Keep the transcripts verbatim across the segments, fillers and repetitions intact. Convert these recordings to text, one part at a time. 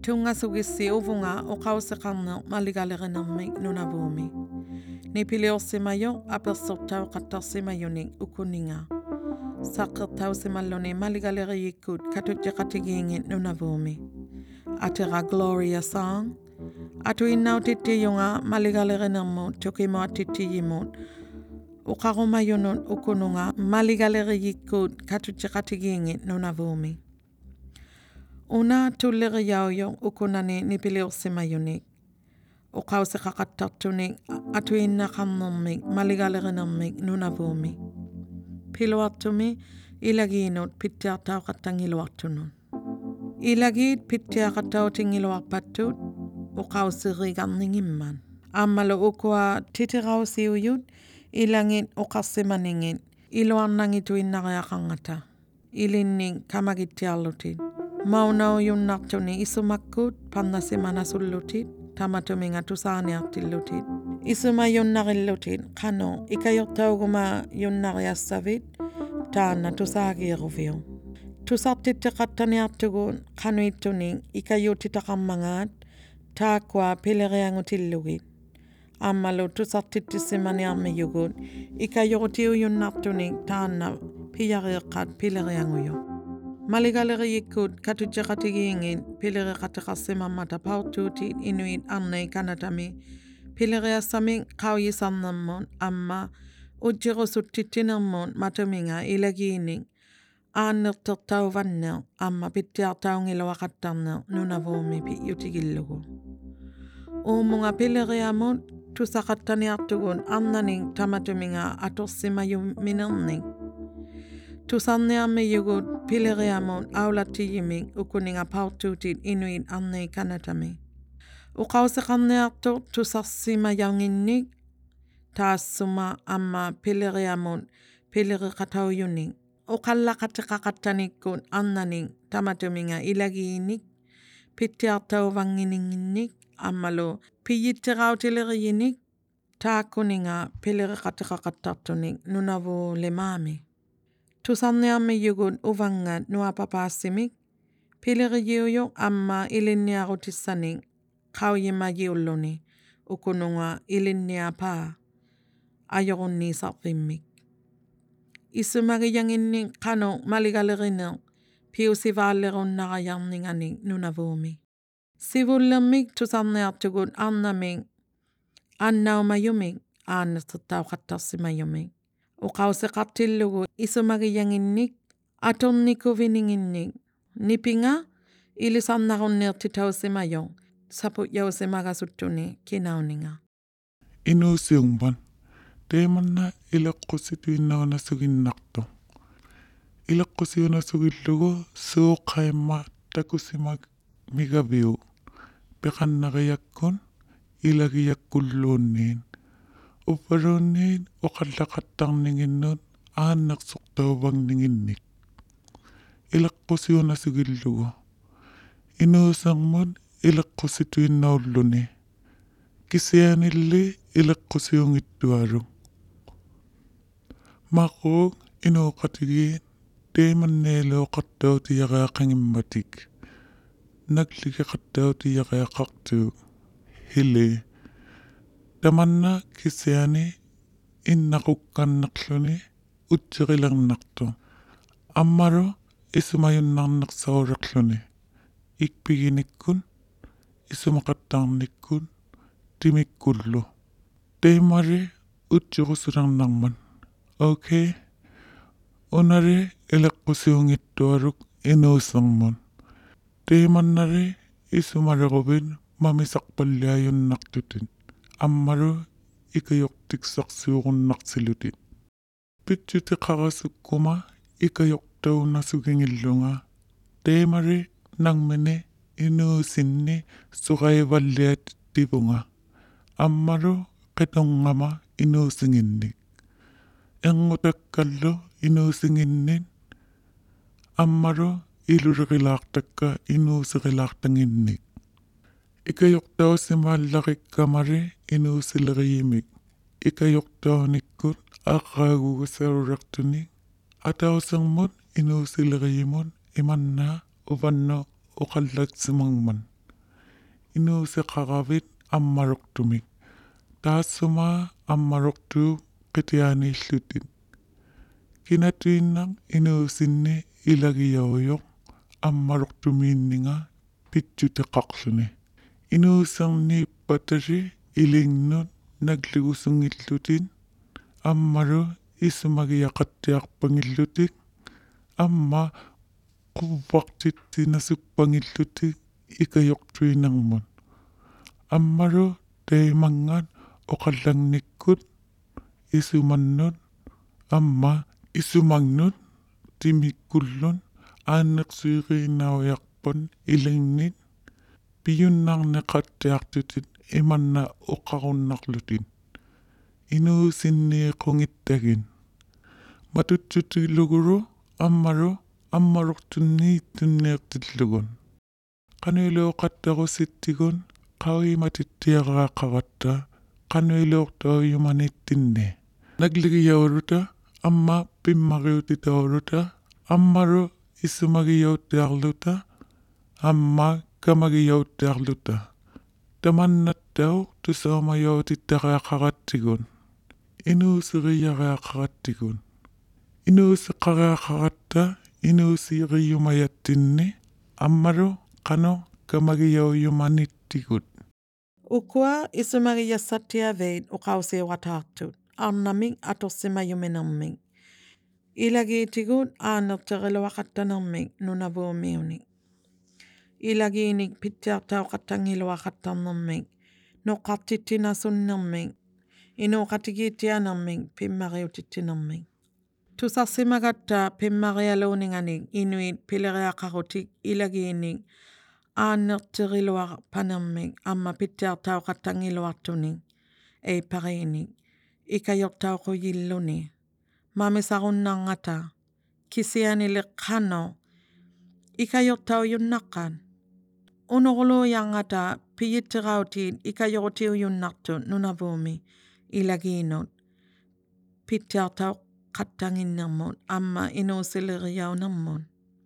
Tunga sugisi uvunga o kausekana maligalerinamme nunavumi. Ni piliosimayo apersortau katarsimayuni ukuninga. Sakertau simalloni maligaleri yikut katutjakatigingi nunavumi. Atera Gloria song. Atu inautiti yunga maligalerinamu tukimo atiti yimut. Ukarumayunun ukununga maligaleri yikut katutjakatigingi nunavumi. Una tulleri yaoyo ukunani nipiliosimayunik. Ukause kakatatunik atuina kannomik maligalerinamik nunavumi. Piluatumi ilaginut pittiatau katangiluatunun. Ilagit pittiakatau tingiluapatut ukausiriganingimman. Ammalo ukua titirausiuyut ilangit ukasimaningit iluannangituinnareakangata. Ilinning kamagitialutit. Maunau yunnartuni isumakkut pannasimanasullutit tamatuminga tusaaniartillutit. Isuma yunnarillutit kano ikayortauguma yunnariassavit taanna tusaagiiruviu. Tusartitteqattaniartugun kanuittuning ikayutitaqammangaat taakua pileriangutillugit. Ammalu tusartittissimaniarmiyugut ikayurutiujunnartuning taanna piyariiqqat pilerianguyu. Maligaleri yikut katutjakatigiingin pileriqatiqarsimammata pautuutit inuit annei kanatami pileriassamin qauyisarnermun amma ujjirusuttinermun matuminga ilagiining aannertertauvanner amma pittiartaungiluaqattarner nunavumi pi'utigillugu. Uumunga pileriamut tusaqattaniartugun annaning tamatuminga atorsimayuminerning. Tusarniarmiyugut pileriamun aulatiyimik ukuninga pautuutit inuit annei kanatami. Uqauseqarniartut tusarsimayanginnik taassuma amma pileriamun pileriqatauyunik. Uqallaqatiqaqattanikkut annaning tamatuminga ilagiinik pittiartauvangininginnik ammalu piyittirautileriyinik taakkuninga pileriqatiqaqattartunik nunavu lemaami. Tusarniarmiyugut uvangat nuapapaasimik pileriyiuyuq amma ilinniarutissaning qauyimayiulluni ukununga ilinniapaa ajorunniisarrimmik. Isumagiyanginnik qanu maligaleriner piusivaallerunnaqayarninganing nunavumi. Sivullermik tusarniartugut arnaming annaumayumik aannertertauqattarsimayumik. Uqauseqartillugu isumagiyanginnik atornikuvininginnik nipinga ilisarnarunniartitausimayo saput yausimagasuttuni kinauninga. Inuusiungpan teemanna ileqqusituinnaunasuginnartu. Ileqqusiunasugillugu suuqaimma takusimak migaviu peqannariyakkun ilagiyakkulluunniin. Uppaluunniin uqallaqattarninginnut aanneqsortauvagninginnik. Ileqqusiunasugillugu inuusermut ileqqusituinnaulluni. Kisianilli ileqqusiungittualu. Maquuk inuuqatigiin teemanneeluoqartautiyaqaaqangimmatik. Nagligeqartautiyaqaaqartuuk hili. Tamanna kisiani innaqukkannerluni utserilernartu. Ammaru isumayunnarnersaurerluni. Ikpiginikkun isumaqattarnikkun timikkullu. Teemari utserusulernarman. Okay. Unari ileqqusiungittuaruk inuusermun. Teemannari isumalerubin mamisaqpalliayunnartutin. Ammaru ikayortiksarsuurunnarsilutit. Pitchutiqarasukkuma ikayortaunasugingillunga. Teemari nangmini inuusinni suqaivalliat tivunga. Ammaru qitungama inuusinginnik. Engutakkallu inuusinginnin. Ammaru ilurilaartakka inuusirilaartanginnik. Ikayortausimaallaqikkamari inuusileriyimik. Ikayortaunikkut aqqaagugasarurertunik. Atausermut inuusileriyimun imanna uvanno uqallatsimangman. inu se qaqavit ammaroktumik taassuma ammaroktu qitiani illutin kinatuinnaq inu sinne ilagiyauyoq ammaroktumiinninga pitsuteqarluni inu serni patasi ilinnut naglugusungillutin ammaru isumagiaqattiarpangillutik amma quvvaqtitsinasukpangillutik ikayoqtuinarmun ammaru taimangat oqallangnikkut isumannut amma isumagnut timikkullun aanneqsuiqiinaujarpun ilinnit piyunnarneqattiartutit imanna oqarunnarlutin inu sinniiqungittagin matutsutiluguru ammaru ammarortunniittunneertillugun qanuiluoqattarussittigun qavimatittiaraaqaqatta qanuiluortoyumanittinne nagligiyauluta amma pimmariutitauluta ammaru isumagiyautiarluta amma kamagiyautiarluta tamannattau tusoomayoutittariaqaqattigun inuusiriariaqaqattigun inuuseqariaqaqatta inuusiiriyumayattinni ammaru qanu kamagiyauyumanittigut Ukua isumagiyassattiaveit uqausiuqataartut arnamik atorsimayuminermik ilagiitigut aanerteriluaqattanermik nunavuumiunik ilagiinik pittiartauqattangiluaqattarnermik noqqartittinassunnermik inuuqatigiittianermik pimmariutittinermik tusarsimagatta pimmarialuuninganik inuit pileriaqarutik ilagiinik aanerteriluaqpanermik amma pittiartauqattangiluartunik eipariinik ikajortauquyilluni mamisaqunnaarngata kisianiliqqano ikajortaujunnaqan unuquluujarngata piyittiqautit ikajoqutiujunnartut nunavuumi ilagiinut pittiartauqattanginnermut amma inuusileriaunermun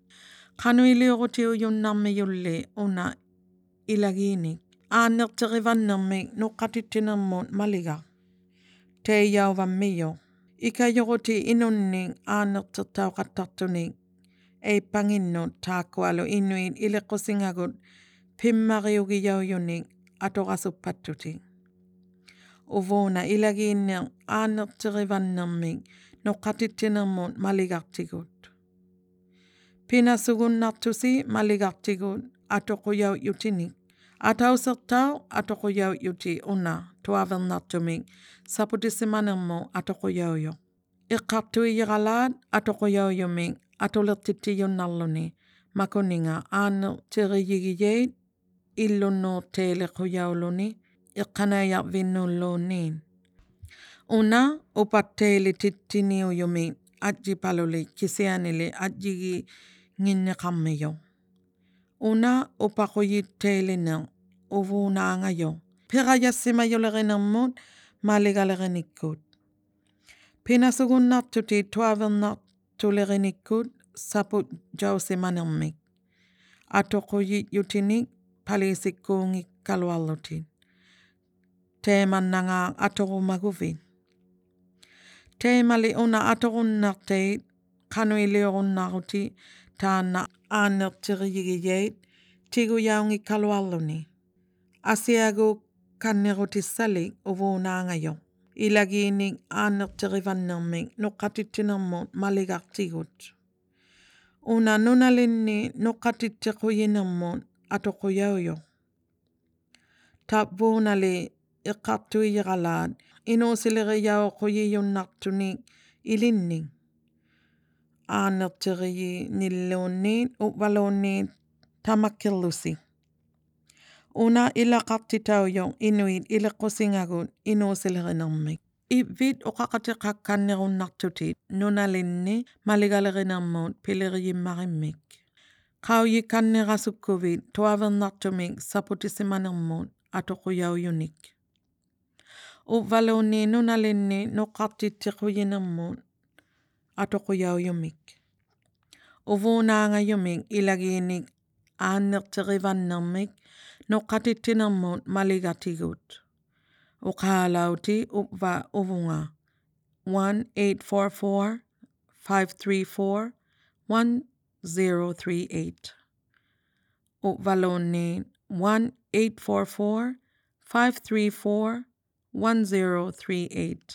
qanuiliuqutiujunnarmiyulli una ilagiinik aannerterivannermik nuqqatittinermut maliga teiyauvammiyuq ikajoquti inunnik aannertertauqattartunik eipanginnut taakkualu inuit iliqqusingagut pimmariugiyauyunik atoqasuppattutik uvuuna ilagiinneq aannerterivannermik noqqatittinermut maligartigut pinasugunnartusi maligartigut atoquyauyutinik atausertau atoquyauyuti una tuavernartumik saputissimanermu atoquyauyuq iqqartuiyiqalaat atoquyauyumik atulertittiyunnarluni makuninga aannerteriyigiyeit illunnuurteiliquyauluni iqqanaiyarvinnuulluunniin una upatteilitittiniuyumik atjipaluli kisianili atjiginginneqarmiyuq una upaquyitteilineq uvuunaangayoq piqayassimayulerinermut maligalerikkut pinasugunnartuti tuavernartulerikkut saput jausimanermik atoquyitjutinik palisikkuungikkaluarlutin teemannangaaq atoqumaguvit teemali una atoqunnarteit qanuiliuqunnaruti taanna aannerteriyigiyeit tiguyaungikkaluarluni asiaguuk kannerutissalik uvuunaangayoq ilagiinik aannerterivannermik nuqqatittinermut maligartigut una nunalinni nuqqatittiquyinermut atoquyauyuq tapvuunali iqqartuiyiqalaat inuusileriyauquyiyunnartunik ilinnik aannerteriyinilluunniit uvaluunniit tamakkirlusi una ilaqartitauyuq inuit iliqqusingagut inuusilerinermik ivvit uqaqatiqakkannerunnartutit nunalinni maligalerinermut pileriyimmaqimmik qauyikkannerasukkuvit tuavernartumik saputissimanermut atoquyauyunik uvaluunni nunalinni nuqqartittiquyinermut atoquyauyumik uvuunaangayumik ilagiinik aannerterivannermik noqatittinermuut maligatigut. Uqaalauti upva uvunga one eight four four five three four one zero three eight. Upvaloni one eight four four five three four one zero three eight.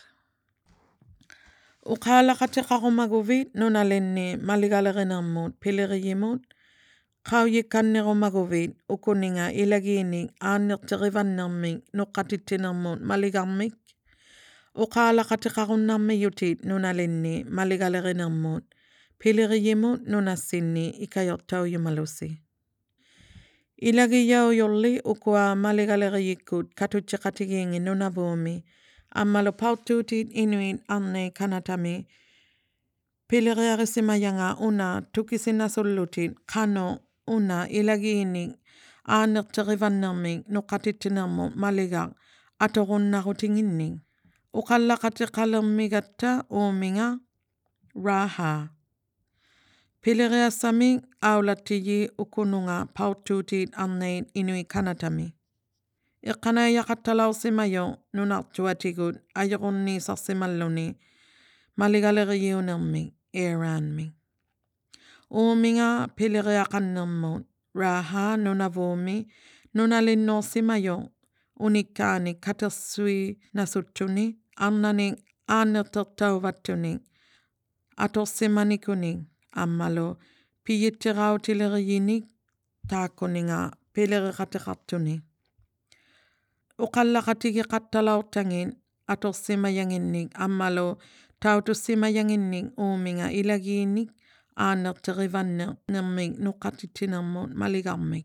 Uqaalaqatiqaqumaguvit nunalinni maligaleqinarmuut piliriyimuut qauyikkanniqumaguvit ukuninga ilagiinik aannerterivannermik nuqqatittinermuut maligarmik uqaalaqatiqaqunnarmiyutit nunalinni maligaleqinarmuut piliriyimuut nunassinni ikayortauyumalusi. Ilagiyauyulli ukua maligaleqiyikkut katuttiqatigiingi nunavuumi ammalu pautuutit inuit arnei kanatami piliriarisimayanga una tukisinnasullutit qano una ilagiinik aannerterivannermik nuqqatittinermuut maligaq atoqunnaqutinginning uqallaqatiqalermigatta uuminga raha. Piliriassamik aulattiyi ukununga pautuutit arneit inuit kanatami. Iqqanayaqattalausimayo nunartuatigut ayoqunniisarsimalluni maligaleqiyuunermik eeraanmik. Uuminga piliriaqannermuut raha nunavuumi nunalinnoorsimayo unikkaani katersui nasuttuni arnanik aannertertauvattunik atorsimanikunik ammalu piyittiqautileqiyinik taakkuninga piliriqatiqartuni. Uqallaqatigiqattalaurtangit atorsimayanginnik ammalu tautussimayanginnik uuminga ilagiinik aannerterivannermik nuqqatittinermuut maligarmik.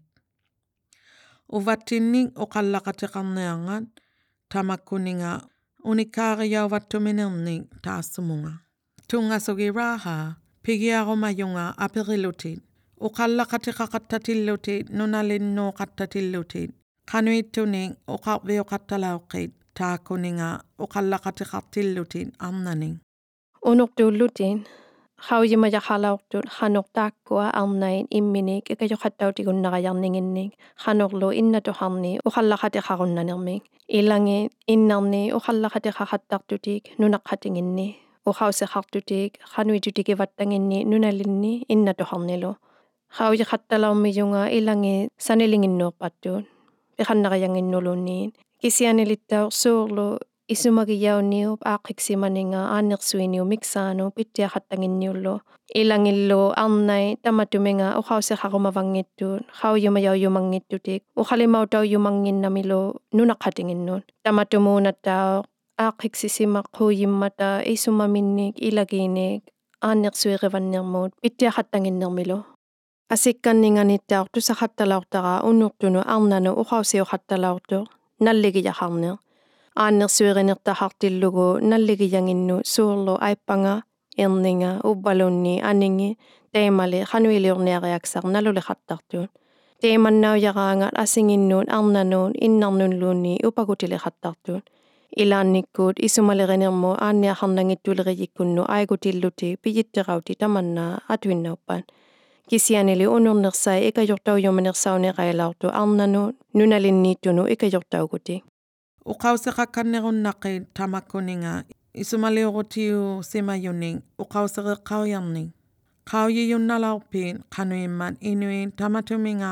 Uvattinnik uqallaqatiqarniangat tamakkuninga unikkaariauvattuminernik taassumunga. Tungasugi raha pigiaqumayunga apiqilutit uqallaqatiqaqattatillutit nunalinnuuqattatillutit qanuittunik uqarviuqattalauqqit taakkuninga uqallaqatiqartillutit arnaning. Unuqtuullutin qauyimajaqalaurtut qanuqtaakkua arnait imminik ikajoqattautigunnaqajarninginnik qanuqlu innatuqarni uqallaqatiqarunnanermik ilangi innarni uqallaqatiqaqattartutik nunaqqatinginni uqauseqartutik qanuitutikivattanginni nunalinni innatuqarnilu qaujiqattalaumiyunga ilangi sanilinginnuuqqattut piqannaqajanginnulunniin kisianilittauq suurlu isumagiyauniup aaqiksimaninga aannersuiniu miksaanu pittiaqattanginniullu ilangillu arnai tamatuminga uqauseqarumavangittuut qauyumayauyumangittutik uqalimautauyumanginnamilu nunaqqatinginnut tamatumuunattauq aaqiksisimaquuyimmata isumaminnik ilagiinik aannersuiqivannermuut pittiaqattanginnermilu asikkanninganittauq tusaqattalaurtaqa unuqtunu arnanu uqausiuqattalaurtuq nalligijaqarneq aannersuiqinertaqartillugu nalligijanginnu suurlu aippanga erninga ubbalunni aningi teemali qanuiliurniariaksaq naluliqattartuut teemannaujaqaangat asinginnuut arnanuut innarnulluunni upagutiliqattartuut ilaannikkuut isumaliqinermu aanniaqarnangittuliqiyikkunnu aigutilluti piyitteqauti tamannaa atuinnauppan kisianili unurnersai ikajortaujumanirsauneqailaurtu arnanuut nunalinniittunu ikajortauguti. Uqauseqakkannerunnaqit tamakkuninga isumaliuqutiu simayunik uqauseqeqqaujarnik qauyiyunnalaurpiit qanuimmat inuit tamatuminga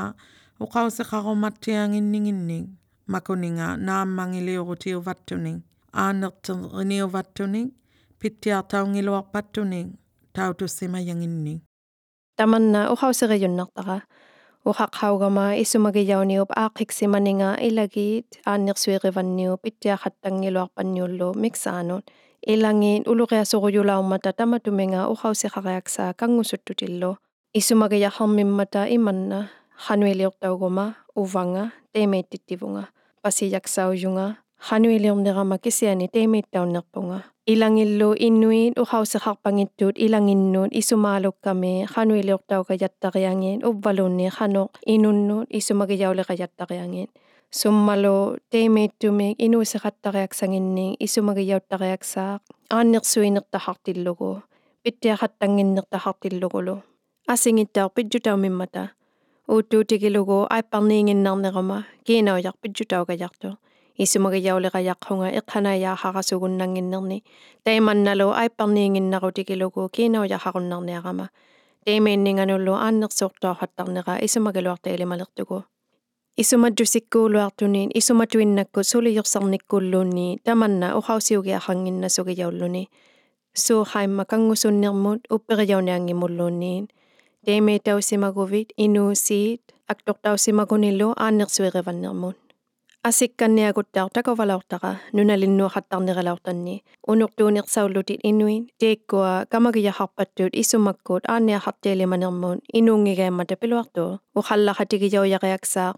uqauseqarumattianginninginnik makuninga naammangiliuqutiuvattunik aannerteriuvattunik pittiartaungiluarpattunik tautussimayanginnik. Tamanna uqauseqiyunnartaqa uqaqqaugama isumagiyauniup aaqiksimaninga ilagiit aannersuiqivanniup pittiaqattangiluarpanniullu miksaanut ilangiit uluqiasuquyulaummata tamatuminga uqauseqariaksaa kangusuttutillu isumagiyaqarmimmata imanna qanuiliortauguma uvanga teemeittittivunga pasijaksaujunga qanuiliornerama kisiani teemeittaunnerpunga ilangillu innuit uqauseqarpangittuut ilanginnuut isumaalukkami qanuiliortauqajattariangit ubbalunni qanuq inunnuut isumagiyauliqajattariangit summalu teemeittumik inuuseqattariaksanginnik isumagiyauttariaksaaq aannersuinertaqartillugu pittiaqattanginnertaqartillugulu asingittauq pitjutaumimmata Uuttu tigilugu aipparniinginnarnerama kiinaujaqpitjutauqajaqtu. Isumagijauliqajaqhunga iqqanayaaqaqasugunnanginnerni. Taimannalo aipparniinginnaru tigilugu kiinaujaqarunnarniaqama. Taimainninganullu aannersuortuaqattarnera isumagiluartailimalertugu. Isumadjusikkuuluartuniin isumatuinnakku sulijorsarnikkulluunni tamanna uqausiugiaqanginnasugijauluni. Suuqaimma kangusunnermut upperijauniangimulluunniin. Taimaitausimaguvit inuusiit aktortausimagunillu aannersuirivannermut. Asikkanniaguttau takovalaortaqa nunalinnuaqattarneralaortanni unortuunersaullutit inuin teikkua kamagijaqarpattuut isumakkuut aanniaqartiilimanermuun inuungigaimata piluartuu uqallaqatigijaujaqiaqsaaq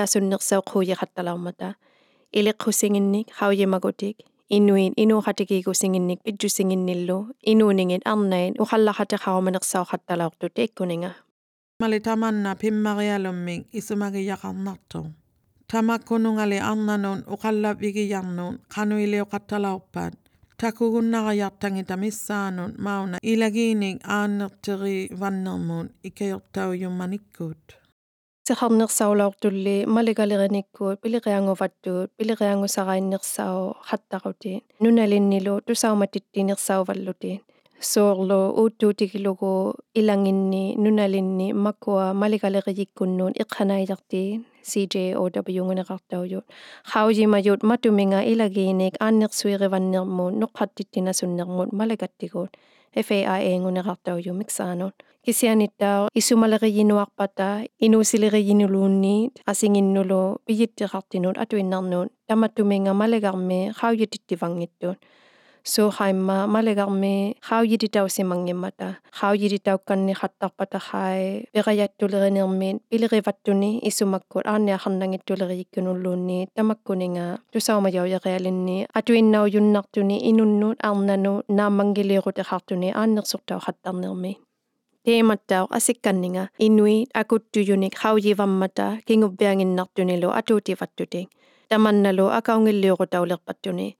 uluqiasunnersauqhuujiqattalaormata iliqqusinginnik haujimagutik inuin inuuqatigigusinginnik pitjusinginnillu inuuningit arnain uqallaqatiqarumanersauqattalaortu teikkuninga. Mali tamanna pimmarialummik isumagijaqarnartu. Tamakkunungali arnanun uqallavigijarnun qanuiliuqattalaorpat takugunnaqajartangita missaanun mauna ilagiinik aannerteri-vannermun ikajortaujummanikkuut. Seqarnersaulaortulli maligalerinikkuut piliqianguvattuut piliqiangusaqainnersau qattaqutiin nunalinnilu tusaumatittiinersauvallutiin. Soorlu uuttuutigilugu ilanginni nunalinni makua maligaleriyikkunnuun iqqanaijartiin C J O W-nguneqartaujut. Qaujimajut matuminga ilagiinik aannersuirivannermuun nuqqattittinassunnermut maligattiguut. F A I A-nguneqartauju miksaanut. Kisianittau isumaleriyinuarpata inuusileriyinuluunniit asinginnulu pijittiqartinut atuinnarnuut tamatuminga maligarmi qaujitittivangittuut. Suuqaimma maligarmi qaujititausimangimmata qaujititaukanni qattarpataqai peqajattulerinermiit pilirivattuni isumakkut aanniaqarnangittuleriyikkunulluunni tamakkuninga tusaumajaujaqialinni atuinnaujunnartuni inunnuut arnanu naammangiliuqutiqartuni aannersortauqattarnermi. Teemattauq asikkanninga inuit akuttujunik qaujivammata kinguppianginnartunilu atuutivattutik. Tamannalu akaungilliuqutaulerpattuni.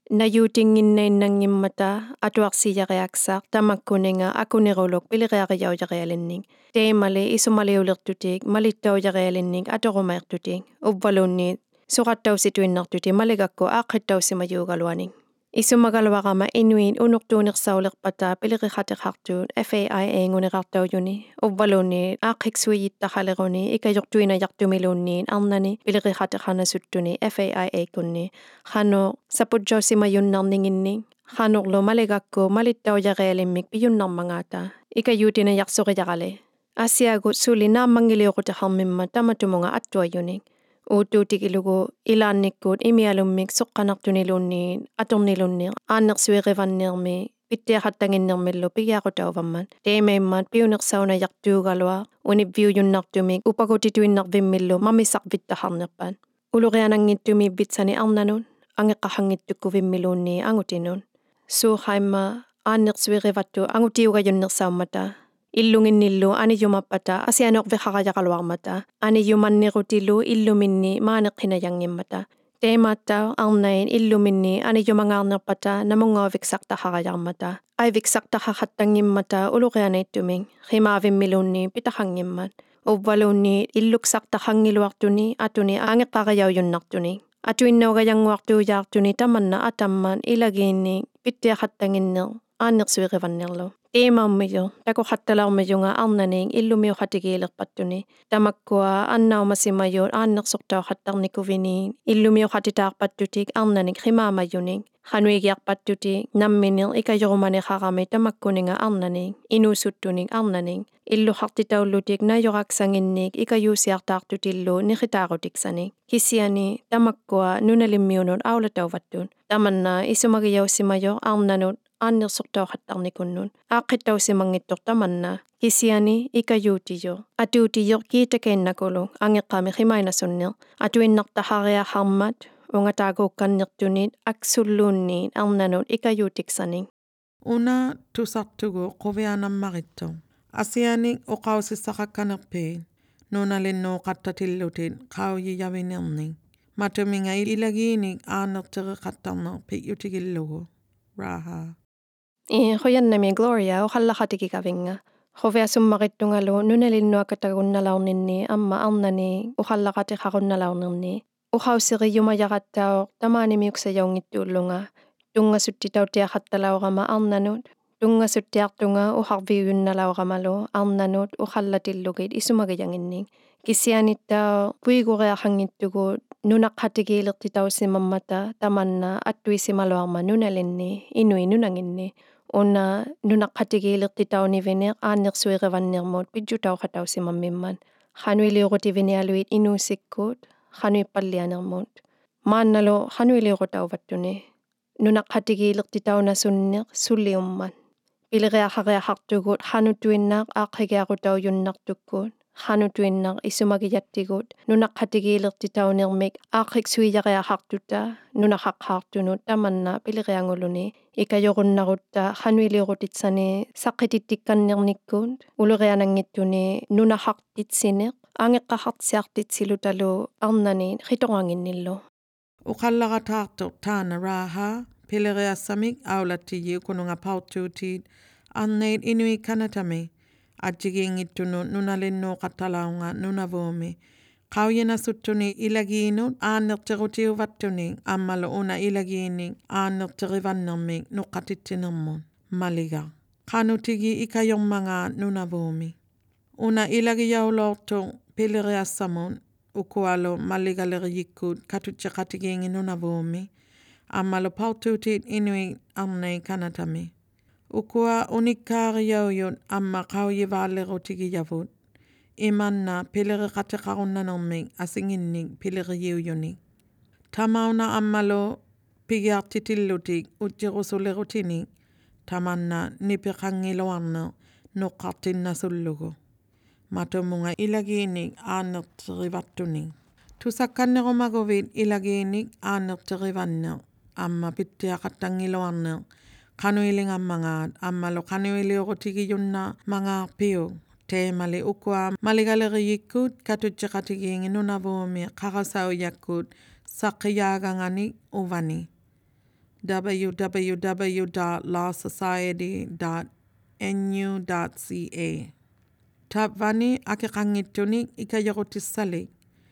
Najuutinginnainnangimmata atuaqsijaqaaqsaaq tamakkuninga akuniruluk piliqiaqijaujaqialinnik. Teemali isumaliulertutik malittaujaqialinnik atoqumaertutik. Uvvalunniit suqattausituinnartuti maligakku aaqittausimajuugaluanik. Isumagaluaqama inuin unortuunersaulerpata piliqiqatiqartuut F A I A-nguneqartaujuni uvvalunniit aaqiqsuijittaqaleruni ikajortuinajartumiluunniin arnani piliqiqatiqanasuttuni F A I A-kunni qanuq saputjausimajunnarninginnik qanuqlu maligakku malittaujaqialimmik pijunnarmangaata ikajuutinajaqsoqijaqali. Asiagut suli naammangiliuqutiqarmimma tamatumunga attuajunik. Uuttuutigilugu ilaannikkuut imialummik soqqanartuniluunniin atornilunni aannersuirivannermi pittiaqattanginnermillu pigiaqutauvammat teemaimmat piunersaunajartuugalua univviujunnartumik upakutituinnarvimmillu mamisaqvittaqarnerpat uluqianangittumi vitsani arnanun angeqqaqangittukkuvimmiluunni angutinun suuqaimma aannersuirivattu angutiugajunnersaummata Illunginnillu anijumappata asianoqviqaqajaqaluarmata anijumanniqutilu illuminni maaneqqinajangimmata teemattau arnain illuminni anijumangaarnerpata namungauviksaqtaqaqajarmata aiviksaqtaqaqattangimmata uluqianaittumik qimaavimmiluunni pitaqangimmat uvvaluunni illuksaqtaqangiluartuni atuni angeqqaqajaujunartuni atuinnaugajanguartuujaartuni tamanna atamman ilagiinni pittiaqattanginner aannersuirivannerlu Teemaummijo takuqattalaumijunga arnaning illumiuqatigiilerpattuni tamakkua annaumasimajut aannersortauqattarnikuvini illumiuqatitaarpattutik arnanik qimaamajunik qanuigiarpattutik namminil ikajorumaniqaqami tamakkuninga arnanik inuusuttunik arnanik illuqartitaullutik najoqaksanginnik ikajuusiartaartutillu niqitaarutiksanik kisiani tamakkua nunalimmiunut aulatauvattun tamanna isumagijausimajo arnanut aannersortauqattarnikunnun aaqittausimangittortamanna kisiani ikajuutijo atuutijo kiitakeinnakulu angeqqami qimainasunner atuinnartaqariaqarmat ungataaguukkannertunit aksulluunniit arnanut ikajuutiksanik Una tusartugu quvianammaqittu asianik uqausissaqakkanerpiit nunalinnuuqattatillutit qaujijavinernik matuminga ilagiinik aannerteriqattarnerpit yutigillugu Raha I qoyannami Gloria uqallaqatigigavinga Hovea summarittungalu nunalinnuak katagunnalaorninni amma arnani uqallaqatiqarunnalaornerni. Uqausseriumajaqattauq tamaanimiuksajaungittuullunga tungassuttitautiaqattalaorama arnanut tungassuttiartunga uqarvigunnalaoramalu arnanut uqallatillugit isumagajanginning. Kisianittao puigureaqangittugut nunaqqatigiilertitaussimammata tamanna attuisimaluarma nunalinni inui nunanginni. Una nunaqqatigiilertitaunivineq aannersuiqevannermut pidjutauqatausimamimman. Qanuiliuqutivinialuit inuusikkut qanuippallianermut. Maannalu qanuiliuqutauvattuni. Nunaqqatigiilertitaunasunneq sulliumman. Pileriaqaqiaqartugut qanutuinnaaq aaqigiaqutaujunartukkut. Qanutuinnaq isumagijattigut nunaqqatigiilertitaunermik aaqiqsuijaqeaqartuta nunaqqaqqaartunut tamanna pilerianguluni ikajoqunnarutta qanuiliuqutitsani saqqitittikkannernikkut ulerianangittuni nunaqartitsineq aangeqqaqartsiartitsilutalu arnani qitoqanginnillu. Uqallaqataartuq taana raaha pileriassamik aulattiji ukununga pautuutit arneit inui kanatami ajjigiingittunu nunalinnuuqattalaunga nunavuumi qauyinasuttuni ilagiinut aannertiqutiuvattuni ammalu una ilagiinik aannertiqivannermik nuqqatittinermun maliga qanutigi ikayomanga nunavuumi una ilagiyaulortuq pileriassamun ukualu maligaleriyikkut katutjeqatigiingi nunavuumi ammalu pautuutit inui arnei kanatami ukua unikkaariyauyut amma qauyivaallerutigiявут imanna pileriqatiqarunnanermik asinginnik pileriyiuyuni tamauna ammalu pigiartitillutik utjiqusulerutinik tamanna nipiqangiluarner nuqqartinnasullugu matumunga ilagiinik aannerterivattuni tusakkannerumaguvit ilagiinik aannerterivanner amma pittiaqattangiluarner qanuilingammangaat ammalu qanuiliuqutigiyunna mangaarpiu teemali ukua maligaleriyikkut katutjeqatigiingi nunavuumi qaqasauyakkut saqqiyaagangani uvani w w w dot law society dot n u dot c a tapvani akeqangittunik ikayoqutissalik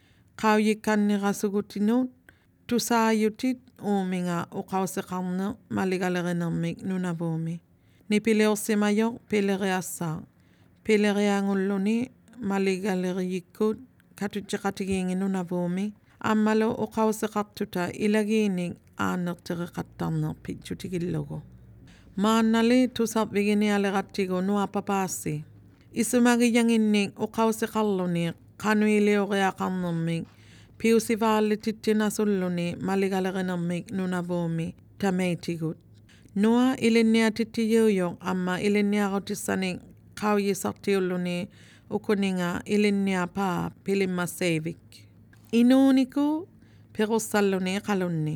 qauyikkanniqasugutinut tusaayutit uuminga uqauseqarneq maligalerinermik nunavuumi nipiliorsimayoq pileriassaaq pileriangulluni maligaleriyikkut katutjeqatigiingi nunavuumi ammalu uqauseqartuta ilagiinik aannerteriqattarneq pitjutigillugu maannali tusarviginialeqattigu nuapapaassi isumagiyanginnik uqauseqarluni qanuiliuqiaqarnermik piusivaallitittinaasulluni maligalerinermik nunavuumi tameitigut nua ilinniatittiyuuyoq amma ilinniaqutissanik qauyisartiulluni ukuninga ilinniapaa pilimmasseivik inuuniku pequssalluni qalunni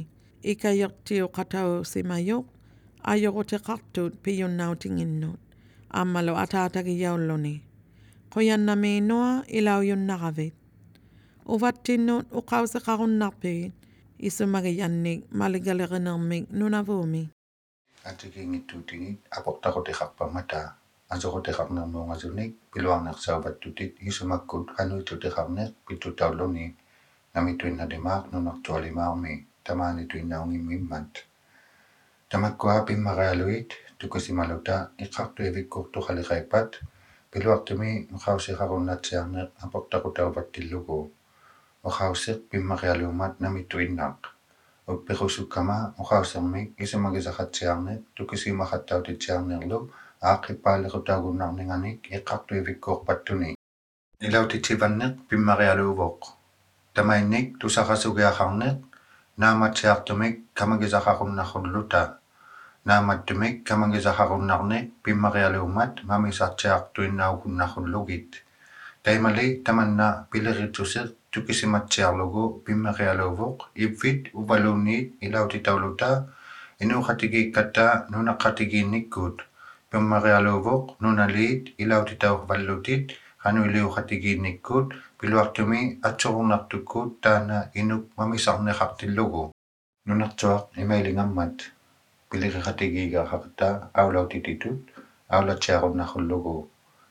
ikayortiuqatausimayoq ayoqutiqartut piyunnautinginnut ammalu ataatagiyaulluni quyannamiinua ilaujunnaqavit uvattinnut uqauseqarunnarpigit isumagiyannik maligalerinermik nunavuumi Atikiingittuutigit aportaqutiqarpamata asoqutiqarnermuungasunik piluarnersauvattutit isumakkut qanuitutiqarneq pittutauluni namituinnalimaaq nunartualimaarmi tamaanituinnaungimmiimmat tamakkua pimmarialuit tukusimaluta iqqartuivikkurtuqaliqaipat piluartumi uqausiqarunnatsiarneq aportaqutauvattillugu uqauseq pimmarialuumat namituinnaaq uppiqusukkama uqausermik isumagisaqatsiarneq tukusimaqattautitsiarnerlu aaqqippaалlequtaugunnarninganik iqqartuivikkuorpattuni ilautitivanneq pimmarialuuvoq tamainnik tusaqasugiaqarneq naamatsiartumik kamagisaqarunnarrulluta naamattumik kamagisaqarunnarneq pimmarialuumat mamisartiartuinnaugunnarrullugit taimali tamanna pilerituseq tukisimatsiarlugu pimmarialuuvoq ivvit uvaluunniit ilautitauluta inuuqatigiikkatta nunaqqatigiinnikkut pimmarialuuvoq nunaliit ilautitauqvallutit qanuiliuqatigiinnikkut piluartumi atsorunartukkut taana inuk mamisarneqartillugu nunartuaq imailingammat pileriqatigiigaaqaqta aulautititut aulatsiarunnarrullugu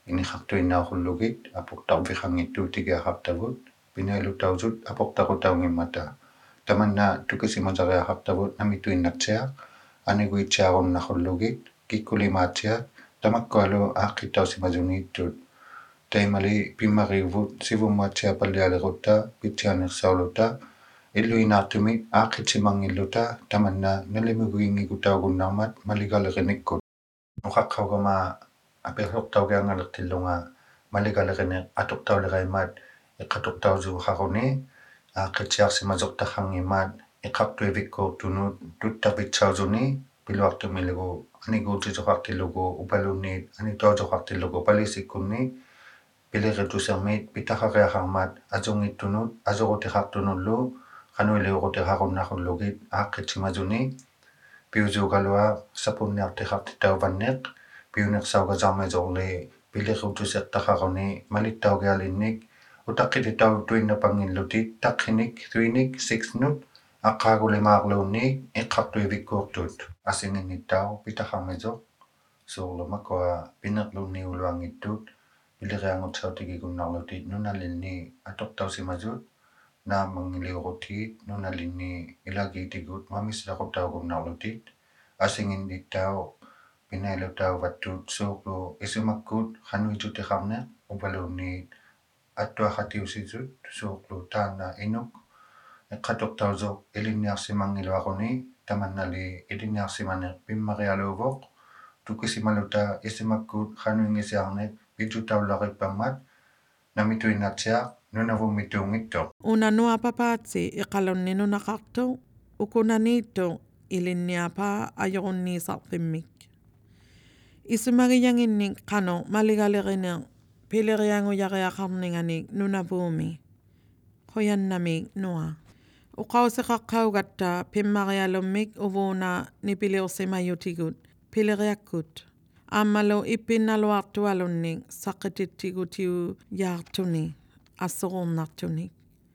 inikhartuinnaaqhullugit aportarviqangittu tigiaqartavut pinaalutausut aportaqutaugimmata tamanna tukisimatariaqartavut namituinnatsiaq aniguitsiarunnaqhullugit kikkulimaatiaq tamakkualu aaqqitausimasuniittut taimali pimmariuvut sivummaatiapallialequtta pitsianersauluta illuinaartumit aaqqitsimangilluta tamanna nalimuguingikutaugunnarmat maligaleqinikkut uqaqqaugama apiqortaugiangalertillunga maligaleqiniq atoqtauleqaimaat iqqatoqtausuuqaruni aaqqitiarsimasortarrangimaat iqqartuivikkuurtunut tuttapitsausuni piluartumilugu aniguutisoqartillugu upalunniit anituusoqartillugu palisikkunni piliritusermiit pitaqariaqarmaat asungittunut asorutiqartunullu qanuiliuqutiqarunnaqhullugit aaqqitimasuni piusuugalua sapunniartiqartitauvanneq piunersaugasarmisorli piliritusertaqaruni malittaugialinnik utaqqititau tuinnapangillutit taqqinik thuinik sixnut aqqaagulimaarluunni iqqartuivikkuurtut asinginnittau pitaqarmisoq suurlumakua pinerlunniuluangittut piliriangutsautigigunnaarlutit nunallinni atoqtausimasut naamangiliuqutigit nunallinni ilagiitigut mamislaqutaugunnarlutit asinginnittau pinailutauvattut suuqlu isumakkut qanuitutiqarneq upalunniit attuaqatiusisut suuqlu taana inuk eqqatoqtausoq ilinniarsimangiluaquni tamannali ilinniarsimaneq pimmarialuuvoq tukisimaluta isimakkut qanuingisiarneq pitutaulaqipammat namituinnatsiaq nunavummittuungittoq Unanuapapaatsi iqalunni nunaqartu ukunaniittu ilinniapaa ajoqunniisarpimmik. Isumagiyanginnik qanu maligaleqiniq pilirianguyariaqarninganik nunavuumi quyannamik nua. Uqausiqaqqaugatta pimmarialummik uvuuna nipiliursimayutigut piliriakkut. Ammalu ippinnaluartualunnik saqqititigutiu yaartuni assuqurnartunik.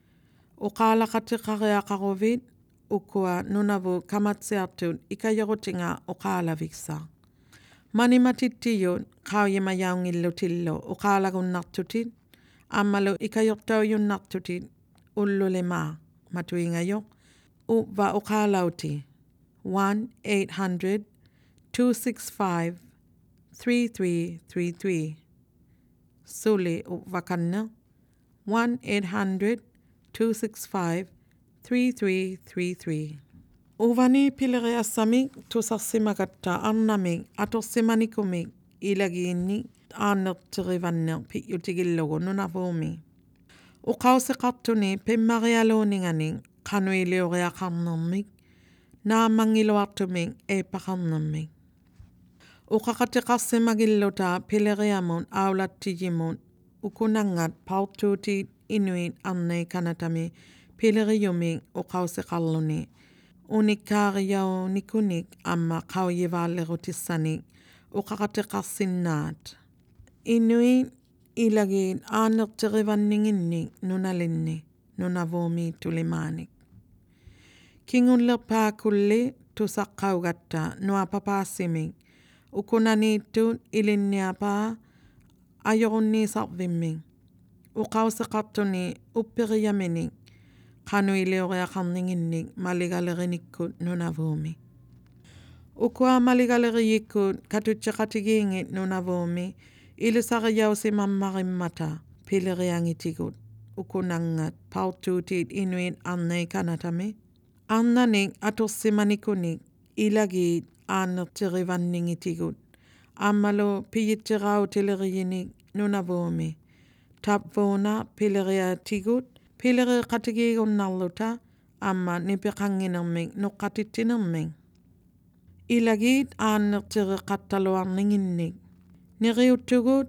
Uqaalaqatiqariaqaruvit ukua nunavu kamatsiartut ikayorutinga uqaalaviksa. Manimatitiyut qauyimayaungillutillu uqaalagunnartutit ammalu ikayortaujunnartutit ullulimaa matuingayoq uva uqaalauti one eight hundred two six five three three three three suli uvakanna one eight hundred two six five three three three three Uvani piliriassamik tusarsimagatta arnamik atorsimanikumik ilagiinni aanertirivanneq pi'utigillugu nunavuumi. Uqausiqartuni pimmarialuuninganik qanuiliuriaqarnermik naamangiluartumik eeppaqarnermik. Uqaqatiqarsimagilluta piliriamut aulattijimut ukunangat paurtuutit inuit arnei kanatami piliriyumik uqausiqarluni. Unikkaariau nikunik amma qaujivaallerutissanik uqaqatiqarsinnaat. Inuit ilagit aanertirivanninginnik nunalinni nunavuumi tulimaanik. Kingullerpaakulli tusaqqaugatta nuapapaasimik ukunaniittut ilinniapaa ajoqunniisarvimmik. Uqausiqartuni uppiriyaminik qanuiliuriaqarninginnik maligaleqinikkut nunavuumi. Ukua maligaleqiyikkut katutseqatigiingit nunavuumi ilisariausimammarimmata piliriangitigut ukunangat paurtuutit inuit arnei kanatami arnanik atorsimanikunik ilagit aanertirivanningitigut ammalu piyittirautileriyinik nunavuumi tapvuuna piliriatigut piliriqatigigunnarluta amma nipiqanginermik nuqqatittinermik. Ilagit aanertiriqattaluarninginnik niriuttugut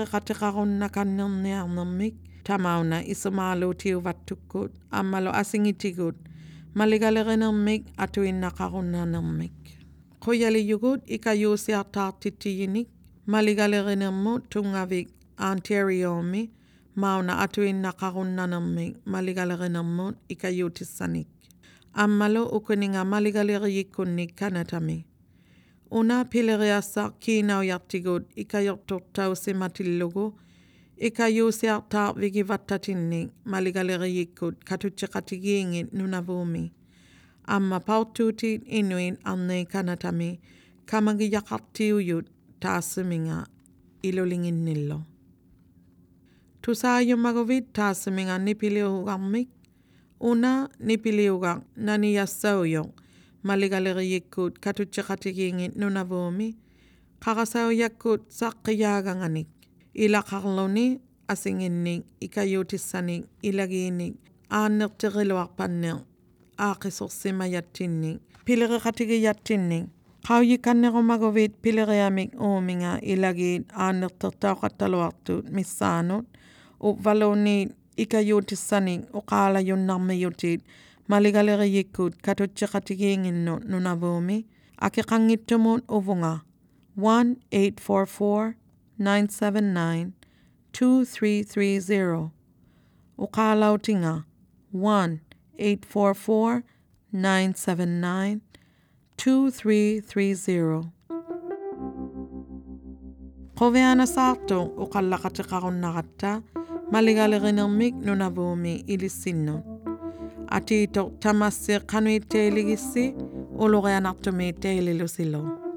piliriqatiqarunnakannerniarnermik tamauna isumaaluutiuvattukkut ammalu asingitigut maligaleqinermik atuinnaqarunnanermik. Quyaliyugut ikayuusiartaartittiyinik maligaleqinermut tungavik Ontariomi mauna atuinnaqarunnanermik maligaleqinermut ikayuutissanik. Ammalu ukuninga maligaleqiyikkunnik kanatami. Una pileriassa kiinaujattigut ikajortortausi matillugu, ikayusiartaa vigivattatinni maligaleriyikut katutsikatigiingit nunavumi. Amma pautuutit inuin annei kanatami kamagiyaqartiuyut taassuminga ilulinginnillo. Tusaayumaguvit taassuminga nipiliugarmik, una nipiliugaq naniyassauyoq maligaleriyikut katutsikatigiingit nunavumi, qaqasauyakkut saqqiyaaganganik, ilaqarluni asinginnik ikayutissanik ilagiinik aannertiqiluarpanneq aaqisorsimayattinnik pileriqatigiyattinnik qauyikannequmaguvit pileriamik uuminga ilagiit aannertertauqattaluartut missaanut upvaluunniit ikayutissanik uqaalajunnarmiyutit maligaleriyikut katutsikatigiinginnut nunavumi akiqangittumut uvunga one eight four four nine seven nine two three three zero uqaalautinga one eight four four nine seven nine two three three zero. Qoveana saartu uqallaqatiqarunnaqatta maligalerinermik nunavumi ilissinnut. Atiito tamassi qanuitteeligissi uluqianartumiitteelilusilo.